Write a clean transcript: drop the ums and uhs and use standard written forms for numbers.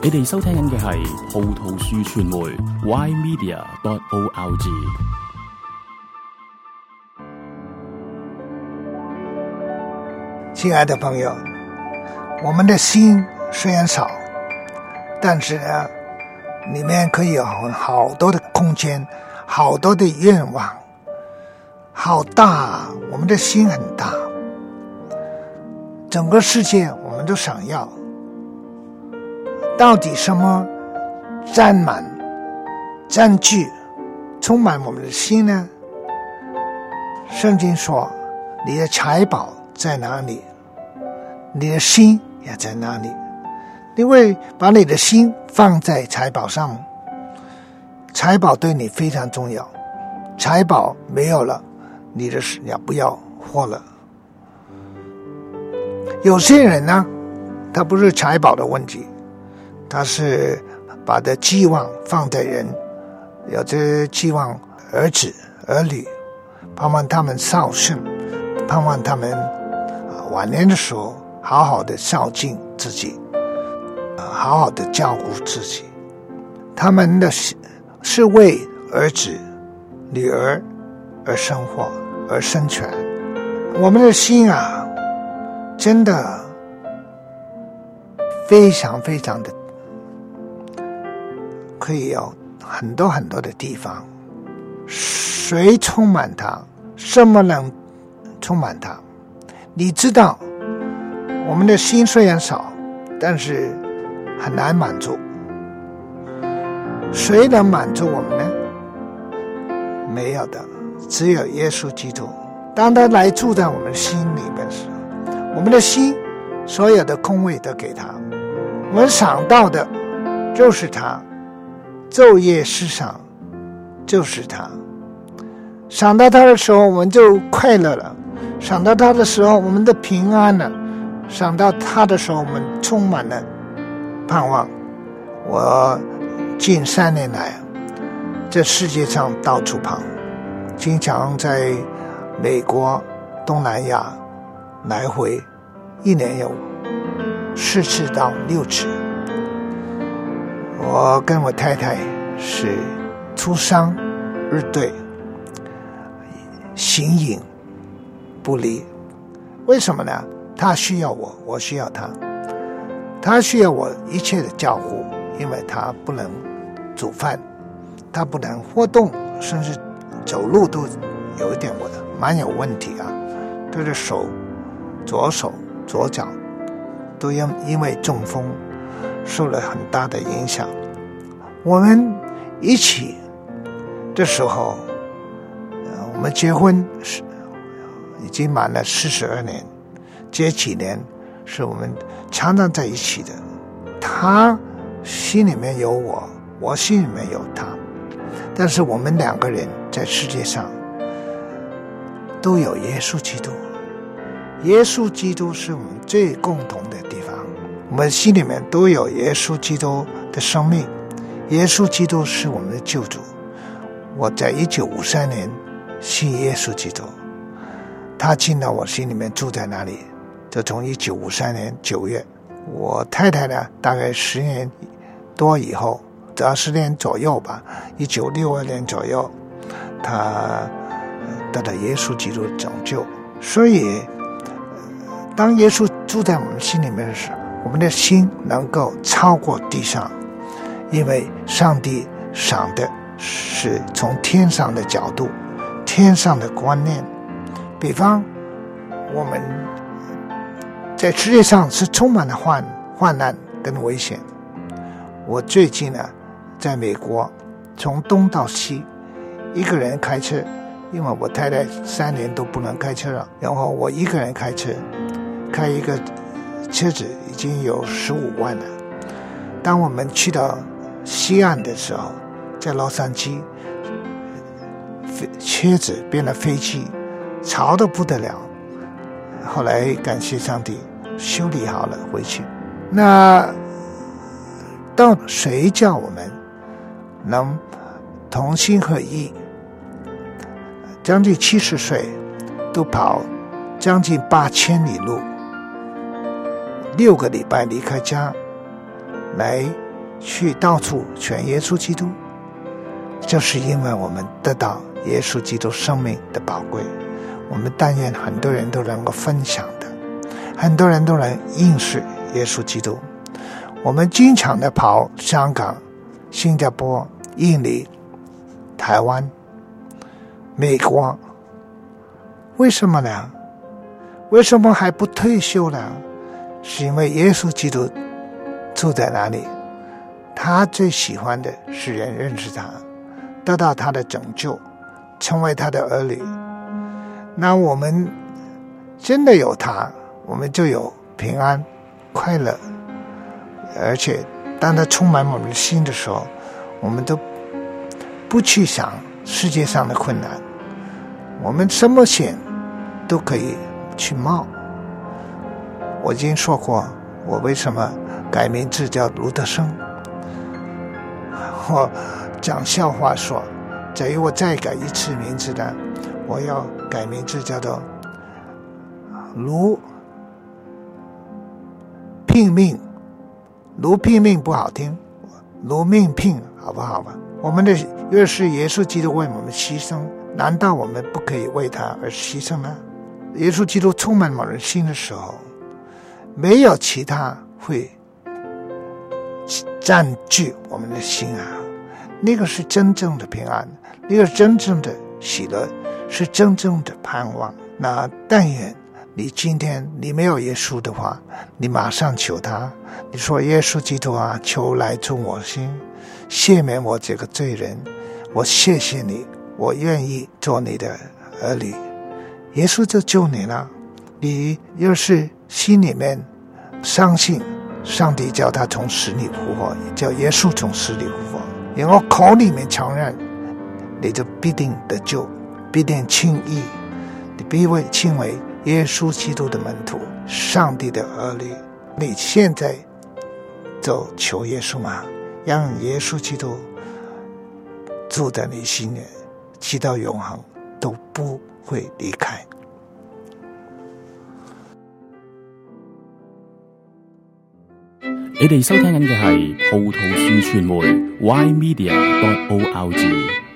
你哋收聽緊嘅係葡萄樹傳媒 ymedia.org。 亲爱的朋友，我们的心虽然少，但是呢，里面可以有好多的空间，好多的愿望，好大，我们的心很大，整个世界我们都想要。到底什么占据充满我们的心呢？圣经说，你的财宝在哪里，你的心也在哪里。你会把你的心放在财宝上，财宝对你非常重要，财宝没有了，你的也不要活了。有些人呢，他不是财宝的问题，他是把的寄望放在人，有这寄望儿子儿女，盼望他们孝顺，盼望他们晚年的时候好好的孝敬自己，好好的照顾自己。他们的是为儿子女儿而生活而生存。我们的心啊，真的非常非常的可以有很多很多的地方，谁充满它，什么能充满它？你知道，我们的心虽然少，但是很难满足。谁能满足我们呢？没有的，只有耶稣基督。当他来住在我们心里面时，我们的心所有的空位都给他，我们想到的就是他，昼夜思想就是他。想到他的时候，我们就快乐了；想到他的时候，我们的平安了；想到他的时候，我们充满了盼望。我近3年来，在世界上到处跑，经常在美国、东南亚来回，一年有4次到6次。我跟我太太是出双入对，形影不离。为什么呢？他需要我，我需要他。他需要我一切的照顾，因为他不能煮饭，他不能活动，甚至走路都有一点蛮有问题啊。他的左手左脚都因为中风受了很大的影响。我们一起的时候，我们结婚已经满了42年，这几年是我们常常在一起的。他心里面有我，我心里面有他，但是我们2个人在世界上都有耶稣基督。耶稣基督是我们最共同的地方，我们心里面都有耶稣基督的生命。耶稣基督是我们的救主。我在1953年信耶稣基督，他进到我心里面，住在哪里？就从1953年9月，我太太呢，大概10年多以后，20年左右吧，1962年左右，他得到耶稣基督的拯救。所以当耶稣住在我们心里面的时候，我们的心能够超过地上，因为上帝想的是从天上的角度，天上的观念。比方我们在世界上是充满了患难跟危险。我最近呢，在美国从东到西一个人开车，因为我太太3年都不能开车了，然后我一个人开车，开一个车子已经有15万了。当我们去到西岸的时候，在洛杉矶，车子变了飞机，吵得不得了。后来感谢上帝修理好了回去。那到谁叫我们能同心合意，将近70岁都跑将近8000里路，6个礼拜离开家来去到处传耶稣基督，就是因为我们得到耶稣基督生命的宝贵。我们但愿很多人都能够分享的，很多人都能认识耶稣基督。我们经常的跑香港、新加坡、印尼、台湾、美国，为什么呢？为什么还不退休呢？是因为耶稣基督住在哪里？他最喜欢的是人认识他，得到他的拯救，成为他的儿女。那我们真的有他，我们就有平安、快乐，而且当他充满我们的心的时候，我们都不去想世界上的困难，我们什么险都可以去冒。我已经说过，我为什么改名字叫卢德生。我讲笑话说，假如我再改一次名字呢，我要改名字叫做卢拼命。卢拼命不好听，卢命拼好不好吧？我们的越是耶稣基督为我们牺牲，难道我们不可以为他而牺牲呢？耶稣基督充满我们的心的时候，没有其他会占据我们的心啊！那个是真正的平安，那个是真正的喜乐，是真正的盼望。那但愿你今天你没有耶稣的话，你马上求他，你说耶稣基督啊，求来住我心，赦免我这个罪人，我谢谢你，我愿意做你的儿女。耶稣就救你了。你要是心里面相信上帝叫他从死里复活，叫耶稣从死里复活，然后口里面承认，你就必定得救，必定称义，你必会称为耶稣基督的门徒，上帝的儿女。你现在就求耶稣嘛，让耶稣基督住在你心里，直到永恒都不会离开。 你哋收聽緊嘅係葡萄樹傳媒 ymedia.org。